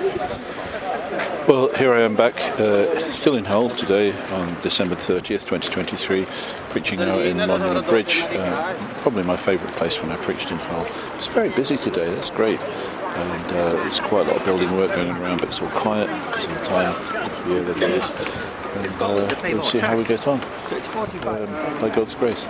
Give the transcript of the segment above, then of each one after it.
Well, here I am back, still in Hull today on December 30th, 2023, preaching now in Monument Bridge, probably my favourite place when I preached in Hull. It's very busy today, that's great, and there's quite a lot of building work going around, but it's all quiet because of the time of year that it is, and we'll see how we get on, by God's grace.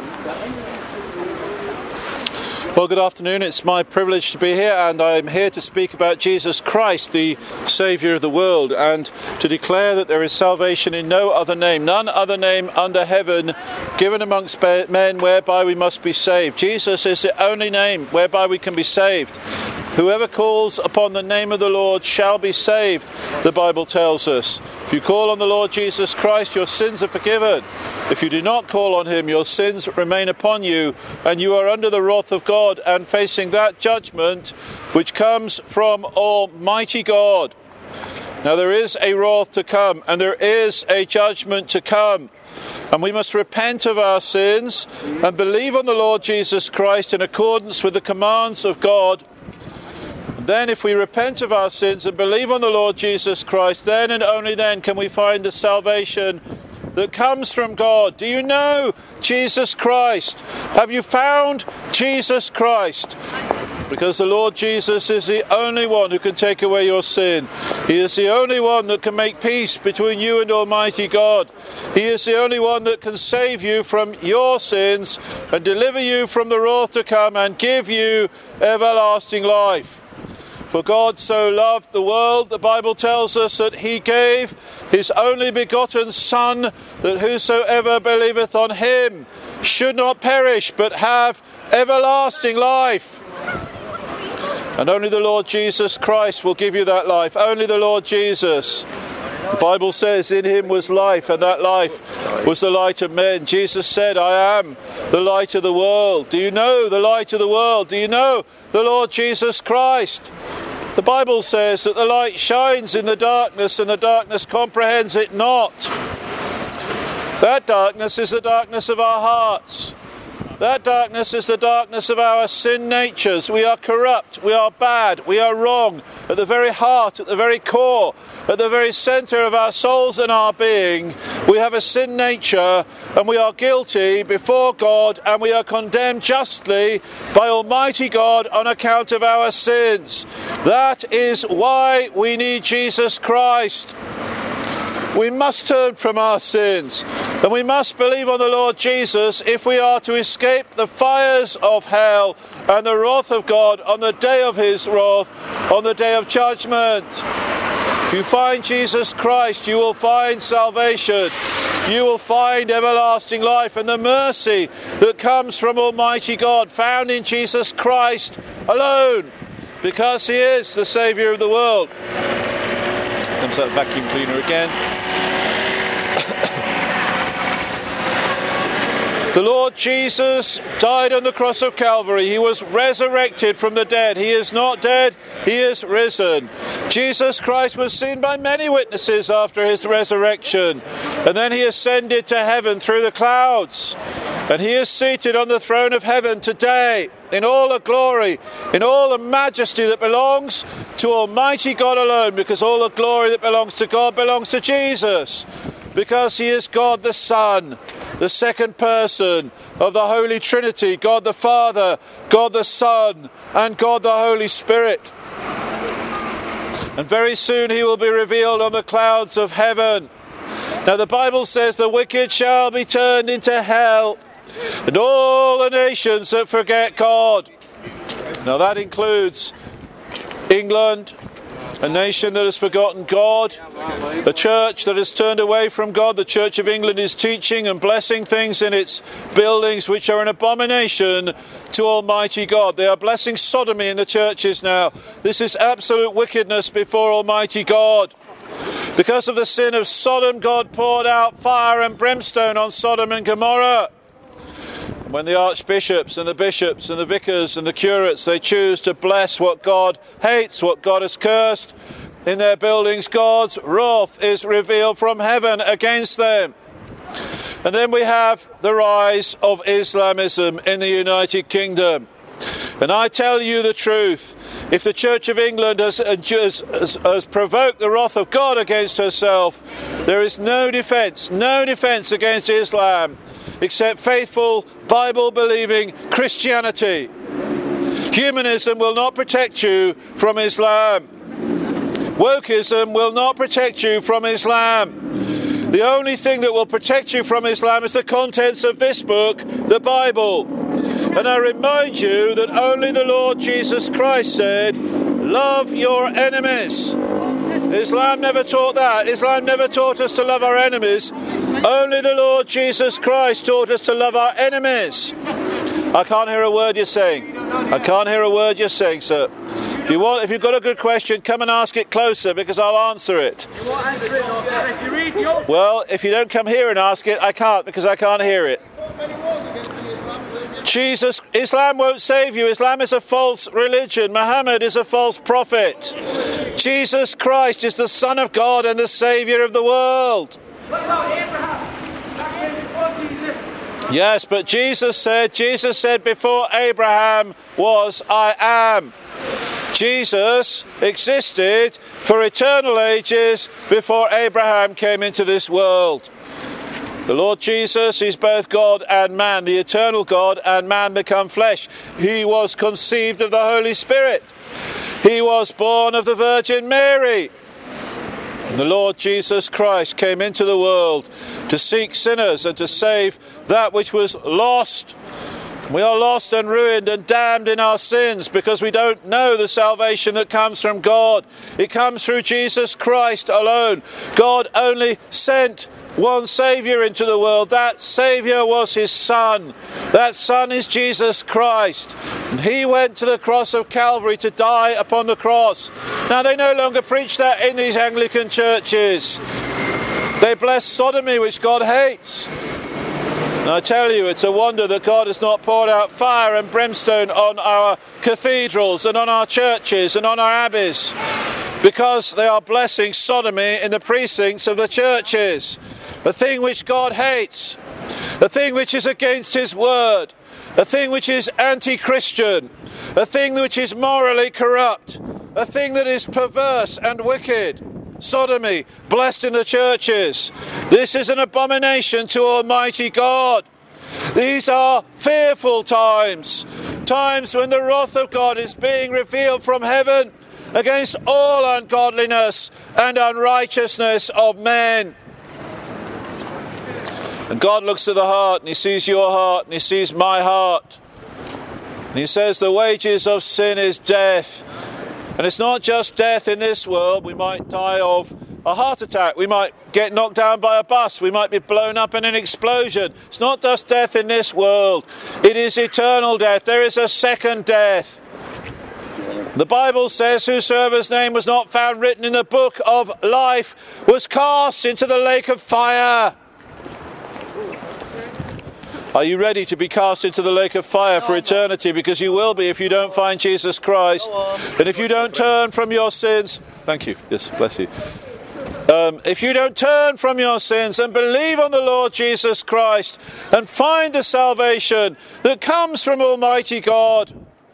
Well, good afternoon. It's my privilege to be here, and I'm here to speak about Jesus Christ, the Saviour of the world, and to declare that there is salvation in no other name, none other name under heaven given amongst men whereby we must be saved. Jesus is the only name whereby we can be saved. Whoever calls upon the name of the Lord shall be saved, the Bible tells us. If you call on the Lord Jesus Christ, your sins are forgiven. If you do not call on him, your sins remain upon you, and you are under the wrath of God and facing that judgment which comes from Almighty God. Now there is a wrath to come, and there is a judgment to come. And we must repent of our sins and believe on the Lord Jesus Christ in accordance with the commands of God. Then if we repent of our sins and believe on the Lord Jesus Christ, then and only then can we find the salvation that comes from God. Do you know Jesus Christ? Have you found Jesus Christ? Because the Lord Jesus is the only one who can take away your sin. He is the only one that can make peace between you and Almighty God. He is the only one that can save you from your sins and deliver you from the wrath to come and give you everlasting life. For God so loved the world, the Bible tells us, that he gave his only begotten Son, that whosoever believeth on him should not perish, but have everlasting life. And only the Lord Jesus Christ will give you that life. Only the Lord Jesus. The Bible says in him was life, and that life was the light of men. Jesus said, I am the light of the world. Do you know the light of the world? Do you know the Lord Jesus Christ? The Bible says that the light shines in the darkness, and the darkness comprehends it not. That darkness is the darkness of our hearts. That darkness is the darkness of our sin natures. We are corrupt, we are bad, we are wrong at the very heart, at the very core, at the very centre of our souls and our being. We have a sin nature, and we are guilty before God, and we are condemned justly by Almighty God on account of our sins. That is why we need Jesus Christ. We must turn from our sins, and we must believe on the Lord Jesus if we are to escape the fires of hell and the wrath of God on the day of his wrath, on the day of judgment. If you find Jesus Christ, you will find salvation. You will find everlasting life and the mercy that comes from Almighty God, found in Jesus Christ alone, because he is the Saviour of the world. Comes that vacuum cleaner again. The Lord Jesus died on the cross of Calvary. He was resurrected from the dead. He is not dead, he is risen. Jesus Christ was seen by many witnesses after his resurrection. And then he ascended to heaven through the clouds. And he is seated on the throne of heaven today in all the glory, in all the majesty that belongs to Almighty God alone, because all the glory that belongs to God belongs to Jesus, because he is God the Son, the second person of the Holy Trinity, God the Father, God the Son, and God the Holy Spirit. And very soon he will be revealed on the clouds of heaven. Now the Bible says the wicked shall be turned into hell, and all the nations that forget God. Now that includes England, a nation that has forgotten God, a church that has turned away from God. The Church of England is teaching and blessing things in its buildings which are an abomination to Almighty God. They are blessing sodomy in the churches now. This is absolute wickedness before Almighty God. Because of the sin of Sodom, God poured out fire and brimstone on Sodom and Gomorrah. When the archbishops and the bishops and the vicars and the curates, they choose to bless what God hates, what God has cursed in their buildings, God's wrath is revealed from heaven against them. And then we have the rise of Islamism in the United Kingdom. And I tell you the truth, if the Church of England has provoked the wrath of God against herself, there is no defence against Islam, except faithful, Bible-believing Christianity. Humanism will not protect you from Islam. Wokeism will not protect you from Islam. The only thing that will protect you from Islam is the contents of this book, the Bible. And I remind you that only the Lord Jesus Christ said, love your enemies. Islam never taught that. Islam never taught us to love our enemies. Only the Lord Jesus Christ taught us to love our enemies. I can't hear a word you're saying. I can't hear a word you're saying, sir. If you've got a good question, come and ask it closer, because I'll answer it. Well, if you don't come here and ask it, I can't, because I can't hear it. Islam won't save you. Islam is a false religion. Muhammad is a false prophet. Jesus Christ is the Son of God and the Saviour of the world. Yes, but Jesus said before Abraham was, I am. Jesus existed for eternal ages before Abraham came into this world. The Lord Jesus is both God and man, the eternal God and man become flesh. He was conceived of the Holy Spirit. He was born of the Virgin Mary. And the Lord Jesus Christ came into the world to seek sinners and to save that which was lost. We are lost and ruined and damned in our sins because we don't know the salvation that comes from God. It comes through Jesus Christ alone. God only sent one Saviour into the world. That Saviour was his Son. That Son is Jesus Christ. And he went to the cross of Calvary to die upon the cross. Now they no longer preach that in these Anglican churches. They bless sodomy, which God hates. And I tell you, it's a wonder that God has not poured out fire and brimstone on our cathedrals and on our churches and on our abbeys, because they are blessing sodomy in the precincts of the churches. A thing which God hates, a thing which is against his word, a thing which is anti-Christian, a thing which is morally corrupt, a thing that is perverse and wicked. Sodomy, blessed in the churches. This is an abomination to Almighty God. These are fearful times, times when the wrath of God is being revealed from heaven against all ungodliness and unrighteousness of men. And God looks at the heart, and he sees your heart, and he sees my heart. And he says the wages of sin is death. And it's not just death in this world. We might die of a heart attack. We might get knocked down by a bus. We might be blown up in an explosion. It's not just death in this world. It is eternal death. There is a second death. The Bible says, whosoever's name was not found written in the book of life was cast into the lake of fire. Are you ready to be cast into the lake of fire for eternity? Because you will be if you don't find Jesus Christ. And if you don't turn from your sins... Thank you. Yes, bless you. If you don't turn from your sins and believe on the Lord Jesus Christ and find the salvation that comes from Almighty God,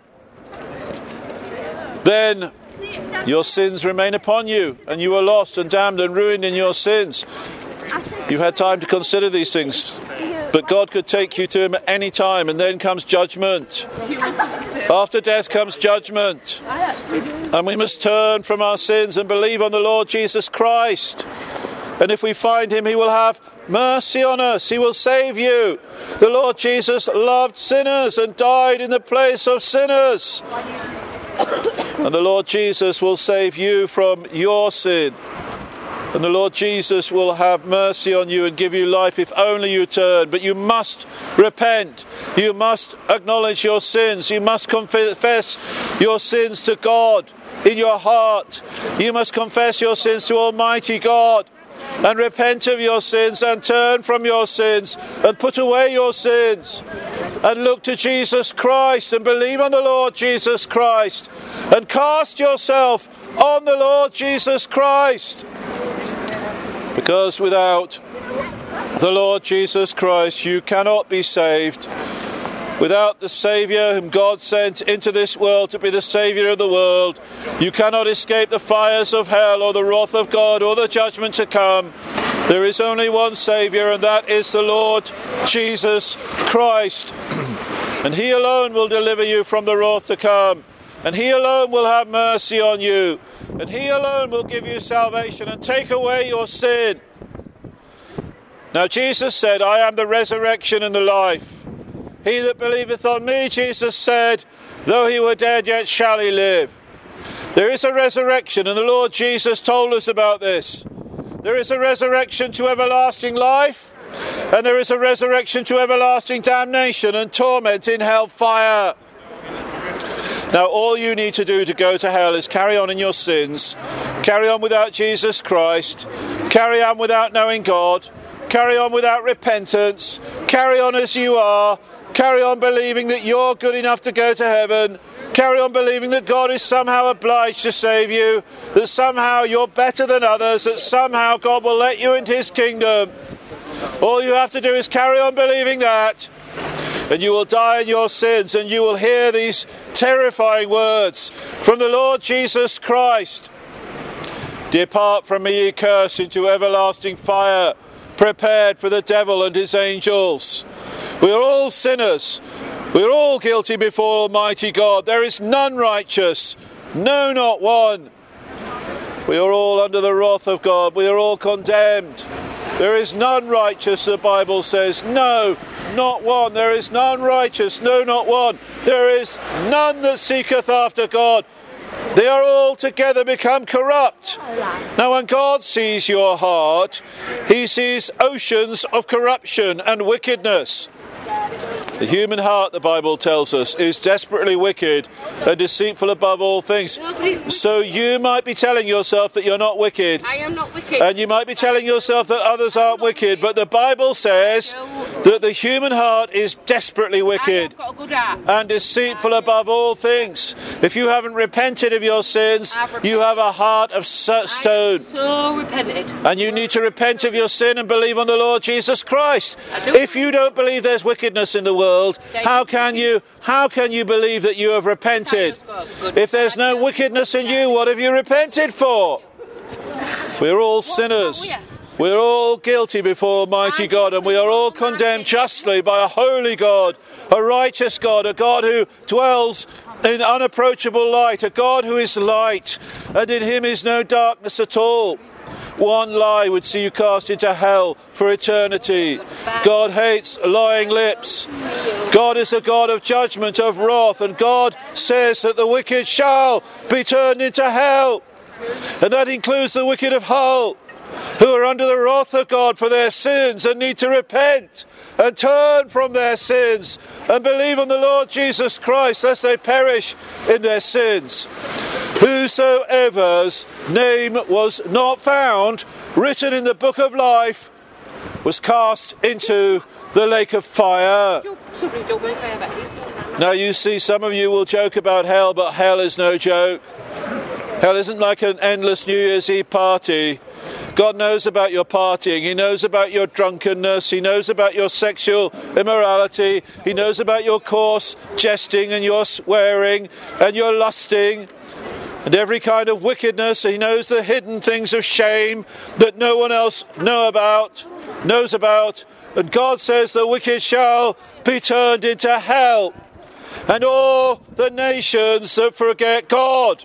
then your sins remain upon you and you are lost and damned and ruined in your sins. You've had time to consider these things. But God could take you to him at any time, and then comes judgment. After death comes judgment. And we must turn from our sins and believe on the Lord Jesus Christ. And if we find him, he will have mercy on us. He will save you. The Lord Jesus loved sinners and died in the place of sinners. And the Lord Jesus will save you from your sin. And the Lord Jesus will have mercy on you and give you life if only you turn. But you must repent. You must acknowledge your sins. You must confess your sins to God in your heart. You must confess your sins to Almighty God and repent of your sins and turn from your sins and put away your sins and look to Jesus Christ and believe on the Lord Jesus Christ and cast yourself on the Lord Jesus Christ. Because without the Lord Jesus Christ, you cannot be saved. Without the Saviour whom God sent into this world to be the Saviour of the world, you cannot escape the fires of hell or the wrath of God or the judgment to come. There is only one Saviour, and that is the Lord Jesus Christ. And he alone will deliver you from the wrath to come. And he alone will have mercy on you. And he alone will give you salvation and take away your sin. Now Jesus said, I am the resurrection and the life. He that believeth on me, Jesus said, though he were dead, yet shall he live. There is a resurrection, and the Lord Jesus told us about this. There is a resurrection to everlasting life, and there is a resurrection to everlasting damnation and torment in hell fire. Now all you need to do to go to hell is carry on in your sins, carry on without Jesus Christ, carry on without knowing God, carry on without repentance, carry on as you are, carry on believing that you're good enough to go to heaven, carry on believing that God is somehow obliged to save you, that somehow you're better than others, that somehow God will let you into his kingdom. All you have to do is carry on believing that, and you will die in your sins, and you will hear these terrifying words from the Lord Jesus Christ. Depart from me, ye cursed, into everlasting fire, prepared for the devil and his angels. We are all sinners. We are all guilty before Almighty God. There is none righteous, no, not one. We are all under the wrath of God. We are all condemned. There is none righteous, the Bible says. No, not one. There is none righteous, no, not one. There is none that seeketh after God. They are all together become corrupt. Now when God sees your heart, he sees oceans of corruption and wickedness. The human heart, the Bible tells us, is desperately wicked and deceitful above all things. So you might be telling yourself that you're not wicked. I am not wicked. And you might be telling yourself that others aren't wicked. But the Bible says that the human heart is desperately wicked I've got a good heart. and deceitful above all things. If you haven't repented of your sins, you have a heart of stone. So repented. And you need to repent of your sin and believe on the Lord Jesus Christ. I do. If you don't believe there's wickedness in the world, how can you believe that you have repented? If there's no wickedness in you, what have you repented for? We're all sinners. We're all guilty before Almighty God, and we are all condemned justly by a holy God, a righteous God, a God who dwells in unapproachable light, a God who is light, and in him is no darkness at all. One lie would see you cast into hell for eternity. God hates lying lips. God is a God of judgment, of wrath, and God says that the wicked shall be turned into hell. And that includes the wicked of Hull, who are under the wrath of God for their sins and need to repent and turn from their sins and believe on the Lord Jesus Christ lest they perish in their sins. Whosoever's name was not found written in the book of life was cast into the lake of fire. Now you see, some of you will joke about hell, but hell is no joke. Hell isn't like an endless New Year's Eve party. God knows about your partying. He knows about your drunkenness. He knows about your sexual immorality. He knows about your coarse jesting and your swearing and your lusting and every kind of wickedness. He knows the hidden things of shame that no one else knows about. And God says the wicked shall be turned into hell, and all the nations that forget God.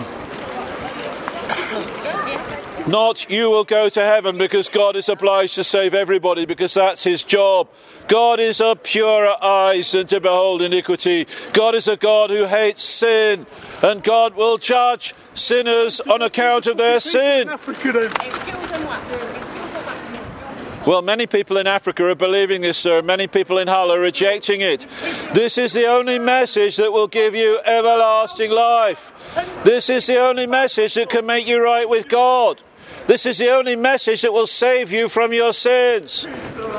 Not you will go to heaven because God is obliged to save everybody, because that's his job. God is of purer eyes than to behold iniquity. God is a God who hates sin, and God will judge sinners on account of their sin. Well, many people in Africa are believing this, sir. Many people in Hull are rejecting it. This is the only message that will give you everlasting life. This is the only message that can make you right with God. This is the only message that will save you from your sins.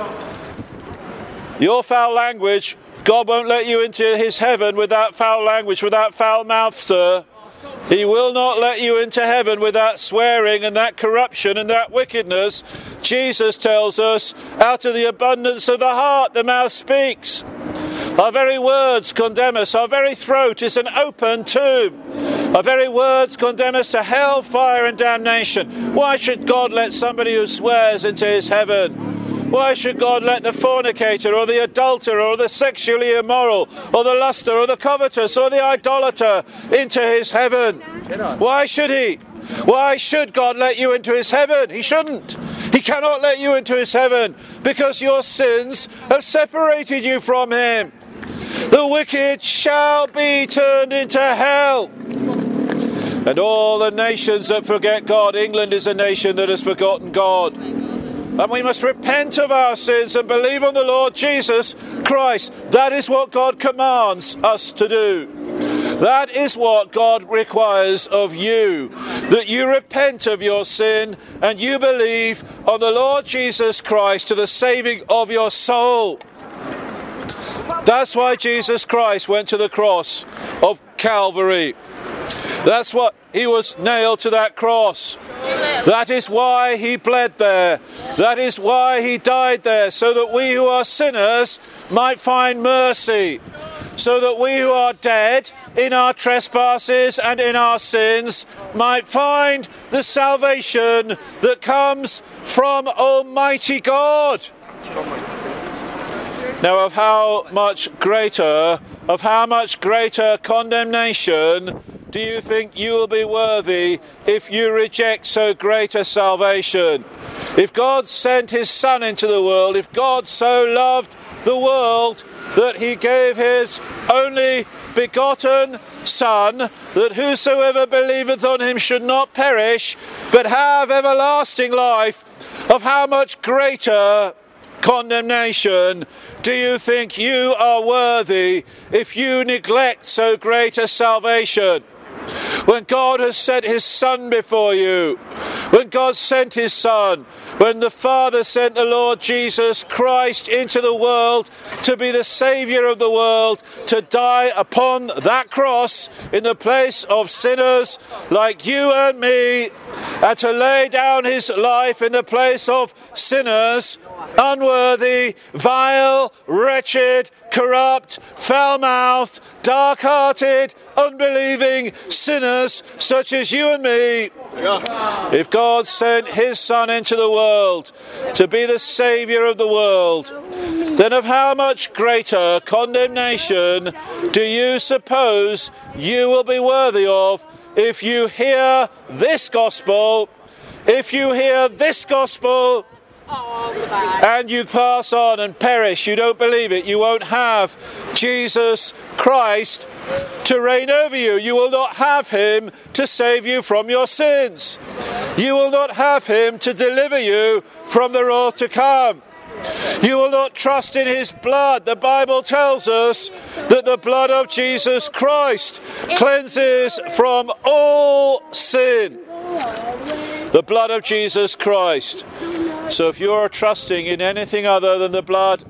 Your foul language, God won't let you into his heaven with that foul language, with that foul mouth, sir. He will not let you into heaven with that swearing and that corruption and that wickedness. Jesus tells us, out of the abundance of the heart, the mouth speaks. Our very words condemn us. Our very throat is an open tomb. Our very words condemn us to hell, fire and damnation. Why should God let somebody who swears into his heaven? Why should God let the fornicator or the adulterer or the sexually immoral or the luster or the covetous or the idolater into his heaven? Why should he? Why should God let you into his heaven? He shouldn't. He cannot let you into his heaven because your sins have separated you from him. The wicked shall be turned into hell. And all the nations that forget God, England is a nation that has forgotten God. And we must repent of our sins and believe on the Lord Jesus Christ. That is what God commands us to do. That is what God requires of you. That you repent of your sin and you believe on the Lord Jesus Christ to the saving of your soul. That's why Jesus Christ went to the cross of Calvary. That's what he was nailed to that cross. That is why he bled there. That is why he died there, so that we who are sinners might find mercy. So that we who are dead in our trespasses and in our sins might find the salvation that comes from Almighty God. Now, of how much greater condemnation do you think you will be worthy if you reject so great a salvation? If God sent his Son into the world, if God so loved the world that he gave his only begotten Son, that whosoever believeth on him should not perish, but have everlasting life, of how much greater condemnation do you think you are worthy if you neglect so great a salvation? When God has sent his Son before you, when God sent his Son, when the Father sent the Lord Jesus Christ into the world to be the Saviour of the world, to die upon that cross in the place of sinners like you and me, and to lay down his life in the place of sinners, unworthy, vile, wretched, corrupt, foul-mouthed, dark-hearted, unbelieving sinners such as you and me. If God sent his Son into the world to be the Saviour of the world, then of how much greater condemnation do you suppose you will be worthy of if you hear this gospel, and you pass on and perish, you don't believe it, you won't have Jesus Christ to reign over you. You will not have him to save you from your sins. You will not have him to deliver you from the wrath to come. You will not trust in his blood. The Bible tells us that the blood of Jesus Christ cleanses from all sin. The blood of Jesus Christ. So if you're trusting in anything other than the blood,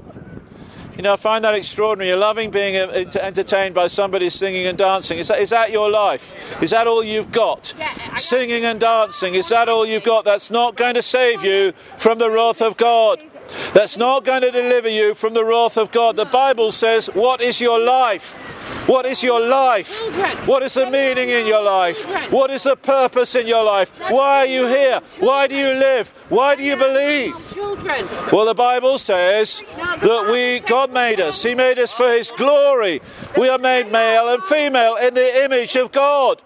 I find that extraordinary. You're loving being entertained by somebody singing and dancing. Is that your life? Is that all you've got? Singing and dancing, is that all you've got? That's not going to save you from the wrath of God. That's not going to deliver you from the wrath of God. The Bible says, what is your life? What is your life? What is the meaning in your life? What is the purpose in your life? Why are you here? Why do you live? Why do you believe? Well, the Bible says that God made us. He made us for his glory. We are made male and female in the image of God.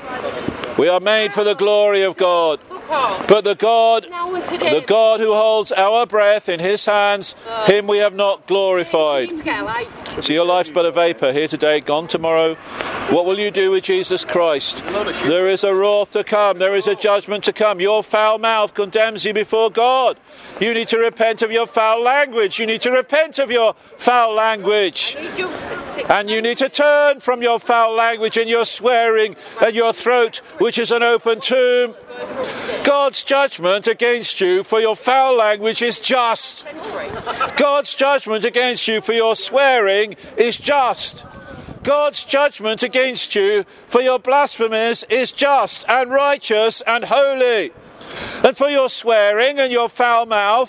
We are made for the glory of God. But the God who holds our breath in his hands, him we have not glorified. So your life's but a vapour, here today, gone tomorrow. What will you do with Jesus Christ? There is a wrath to come. There is a judgment to come. Your foul mouth condemns you before God. You need to repent of your foul language. You need to repent of your foul language. And you need to turn from your foul language and your swearing and your throat, which is an open tomb. God's judgment against you for your foul language is just. God's judgment against you for your swearing is just. God's judgment against you for your blasphemies is just and righteous and holy. And for your swearing and your foul mouth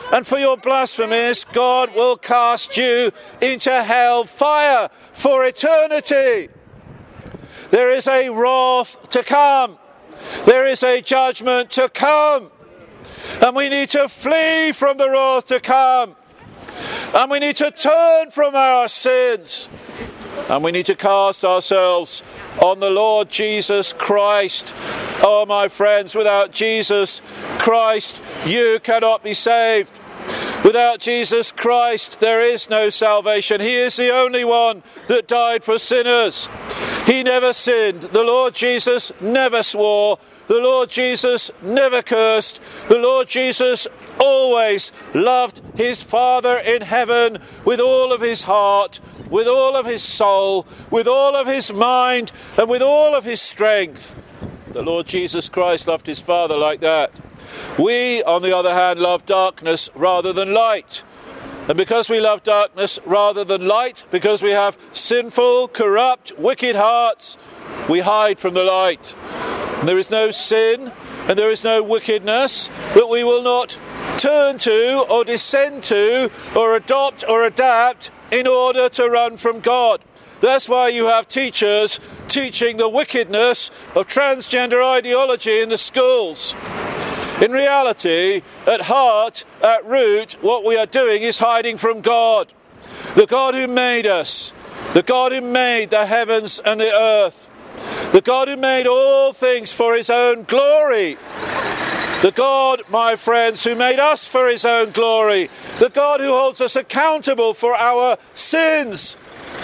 and for your blasphemies, God will cast you into hell fire for eternity. There is a wrath to come. There is a judgment to come. And we need to flee from the wrath to come. And we need to turn from our sins. And we need to cast ourselves on the Lord Jesus Christ. Oh, my friends, without Jesus Christ, you cannot be saved. Without Jesus Christ, there is no salvation. He is the only one that died for sinners. He never sinned. The Lord Jesus never swore. The Lord Jesus never cursed. The Lord Jesus always loved his Father in heaven with all of his heart, with all of his soul, with all of his mind, and with all of his strength. The Lord Jesus Christ loved his Father like that. We, on the other hand, love darkness rather than light. And because we love darkness rather than light, because we have sinful, corrupt, wicked hearts, we hide from the light. And there is no sin and there is no wickedness that we will not turn to or descend to or adopt or adapt in order to run from God. That's why you have teachers teaching the wickedness of transgender ideology in the schools. In reality, at heart, at root, what we are doing is hiding from God. The God who made us, the God who made the heavens and the earth, the God who made all things for his own glory. The God, my friends, who made us for his own glory. The God who holds us accountable for our sins.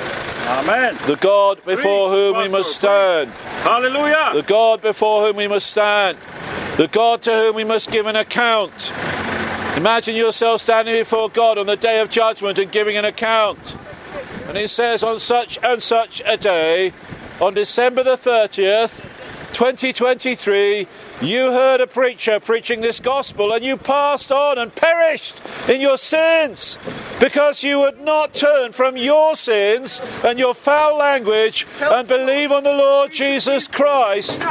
Amen. The God before whom we must stand. Hallelujah. The God before whom we must stand. The God to whom we must give an account. Imagine yourself standing before God on the day of judgment and giving an account. And it says, on such and such a day, on December the 30th, 2023, you heard a preacher preaching this gospel and you passed on and perished in your sins because you would not turn from your sins and your foul language and believe on the Lord Jesus Christ.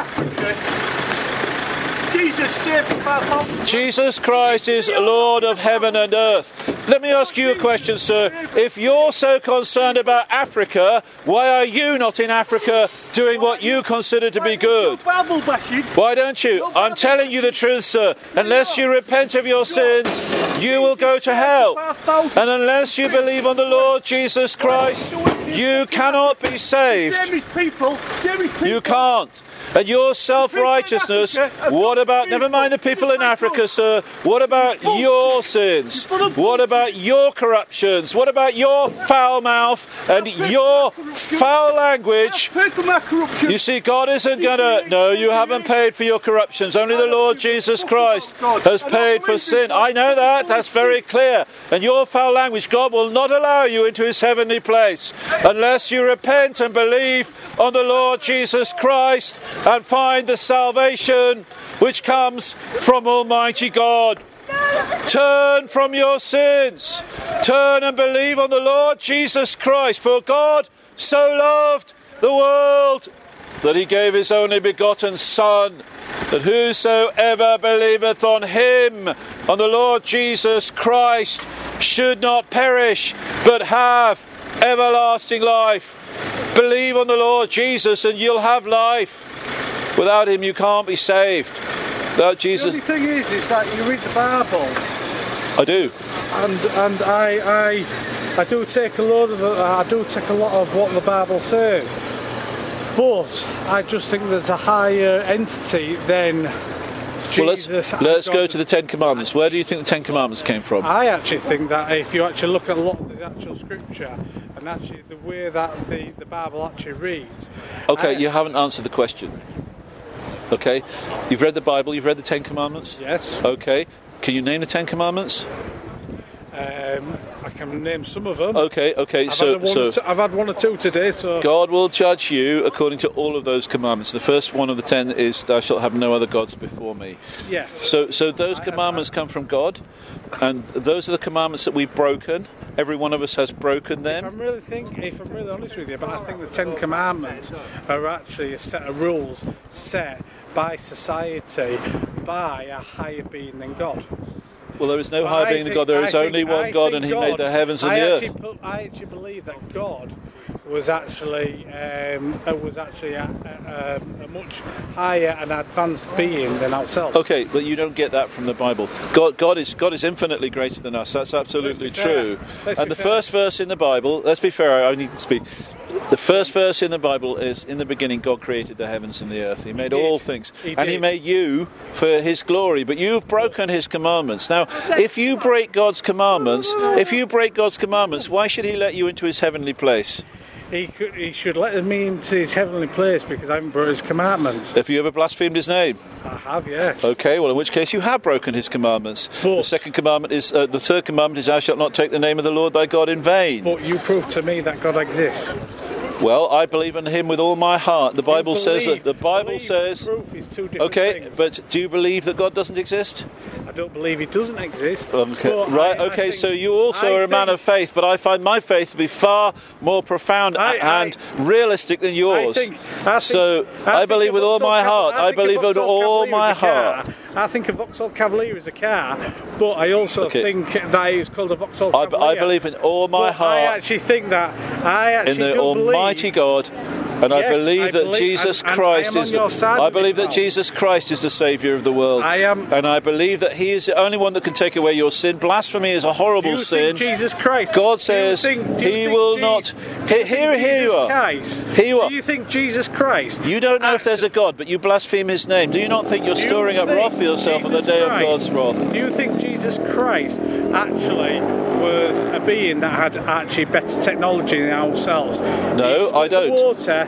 Jesus Christ is Lord of heaven and earth. Let me ask you a question, sir. If you're so concerned about Africa, why are you not in Africa doing what you consider to be good? Why don't you? I'm telling you the truth, sir. Unless you repent of your sins, you will go to hell. And unless you believe on the Lord Jesus Christ, you cannot be saved. You can't. And your self-righteousness, what about, never mind the people in Africa, sir, what about your sins? What about your corruptions? What about your foul mouth and your foul language? You see, God isn't going to, no, you haven't paid for your corruptions. Only the Lord Jesus Christ has paid for sin. I know that, that's very clear. And your foul language, God will not allow you into his heavenly place unless you repent and believe on the Lord Jesus Christ and find the salvation which comes from Almighty God. Turn from your sins. Turn and believe on the Lord Jesus Christ. For God so loved the world that he gave his only begotten Son, that whosoever believeth on him, on the Lord Jesus Christ, should not perish, but have everlasting life. Believe on the Lord Jesus and you'll have life. Without him you can't be saved. Without Jesus. The only thing is that you read the Bible. I do. And I do take a lot of what the Bible says. But I just think there's a higher entity than Jesus. Well, let's go to the Ten Commandments. Where do you think the Ten Commandments came from? I actually think that if you actually look at a lot of the actual scripture and actually the way that the Bible actually reads. Okay, you haven't answered the question. Okay, you've read the Bible, you've read the Ten Commandments? Yes. Okay, can you name the Ten Commandments? I can name some of them. Okay, I've had one or two today, so... God will judge you according to all of those commandments. The first one of the 10 is, thou shalt have no other gods before me. Yes. So those commandments come from God, and those are the commandments that we've broken. Every one of us has broken them. If I'm really honest with you, but I think the Ten Commandments are actually a set of rules set by society, by a higher being than God. Well, there is no higher being than God. There is only one God, and He made the heavens and the earth. I actually believe that God was actually a much higher and advanced being than ourselves. Okay, but you don't get that from the Bible. God is infinitely greater than us. That's absolutely true. And the first verse in the Bible, let's be fair, I need to speak. The first verse in the Bible is, in the beginning God created the heavens and the earth. He made all things. And He made you for His glory. But you've broken His commandments. Now, if you break God's commandments, why should He let you into His heavenly place? He should let me into His heavenly place because I haven't broken His commandments. Have you ever blasphemed His name? I have, yes. Okay, well, in which case you have broken His commandments. But the third commandment is, "Thou shalt not take the name of the Lord thy God in vain." But you prove to me that God exists. Well, I believe in Him with all my heart. The Bible says that. The Bible says. Proof is two different okay, things. but do you believe that God doesn't exist? I don't believe He doesn't exist. Okay. Right. Okay. So you also are a man of faith, but I find my faith to be far more profound and realistic than yours. I believe with all my heart. I believe with all my heart. I think a Vauxhall Cavalier is a car, but I also think that it's called a Vauxhall Cavalier. I believe in all my heart. I actually think that in the Almighty God. And yes, I believe that Jesus Christ is. I believe that Jesus Christ is the Saviour of the world. And I believe that He is the only one that can take away your sin. Blasphemy is a horrible sin. Jesus Christ. God says He will not. Here you are. Here you are. Do you think Jesus Christ? You don't know if there's a God, but you blaspheme His name. Do you not think you're storing up wrath for yourself on the day of God's wrath? Do you think Jesus Christ actually was a being that had actually better technology than ourselves? No, I don't. Water.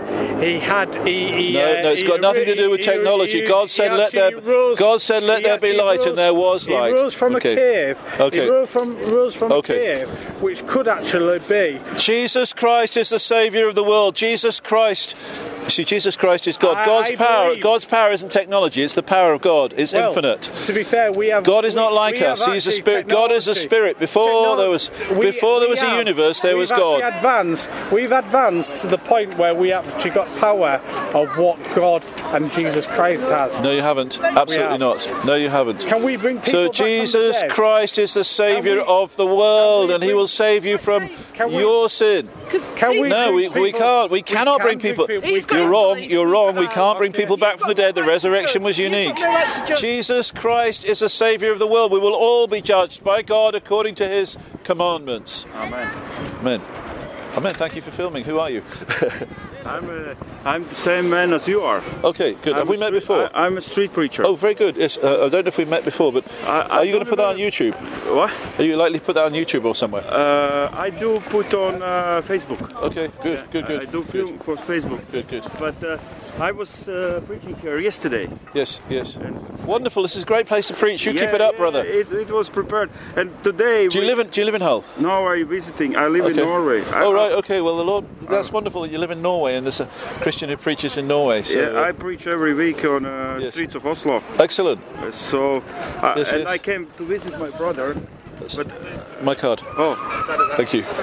It's got nothing to do with technology. God said, "Let there be light," and there was light. He rose from a cave. Okay. He rose from a cave, which could actually be. Jesus Christ is the Saviour of the world. Jesus Christ. See, Jesus Christ is God. God's power isn't technology. It's the power of God. It's infinite. To be fair, God is not like us. He's a spirit. God is a spirit. Before there was a universe, there was God. We've advanced to the point where we actually got power of what God and Jesus Christ has. No, you haven't. Absolutely not. No, you haven't. Can we bring people back Jesus from the dead? Christ is the Saviour of the world, and He will save you from your sin. We can't. We cannot bring people. You're wrong. We can't bring people back from the dead. The resurrection was unique. Jesus Christ is the Saviour of the world. We will all be judged by God according to His commandments. Amen. Amen. Amen. Thank you for filming. Who are you? I'm the same man as you are. Okay, good. Have we met before? I'm a street preacher. Oh, very good. Yes, I don't know if we've met before, but are you going to put that on YouTube? What? Are you likely to put that on YouTube or somewhere? I do put on Facebook. Okay, good. I do film for Facebook. Good. But I was preaching here yesterday. Yes. Wonderful. This is a great place to preach. You keep it up, brother. It was prepared. And today. Do you live in Hull? No, I'm visiting. I live in Norway. Right. Okay. Well, the Lord. That's wonderful that you live in Norway, and there's a Christian who preaches in Norway. So, I preach every week on streets of Oslo. Excellent. So, I came to visit my brother. But my card. Oh, thank you.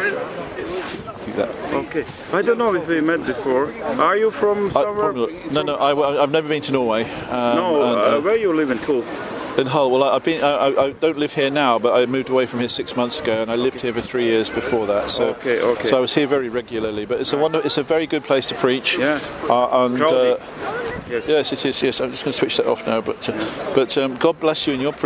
Okay. I don't know if we met before. Are you from somewhere? No. I've never been to Norway. Where you live in Hull? In Hull. Well, I don't live here now, but I moved away from here 6 months ago, and I lived here for 3 years before that. So, okay. So I was here very regularly. But it's a very good place to preach. Yeah. Yes, it is. Yes, I'm just going to switch that off now. But God bless you in your preaching.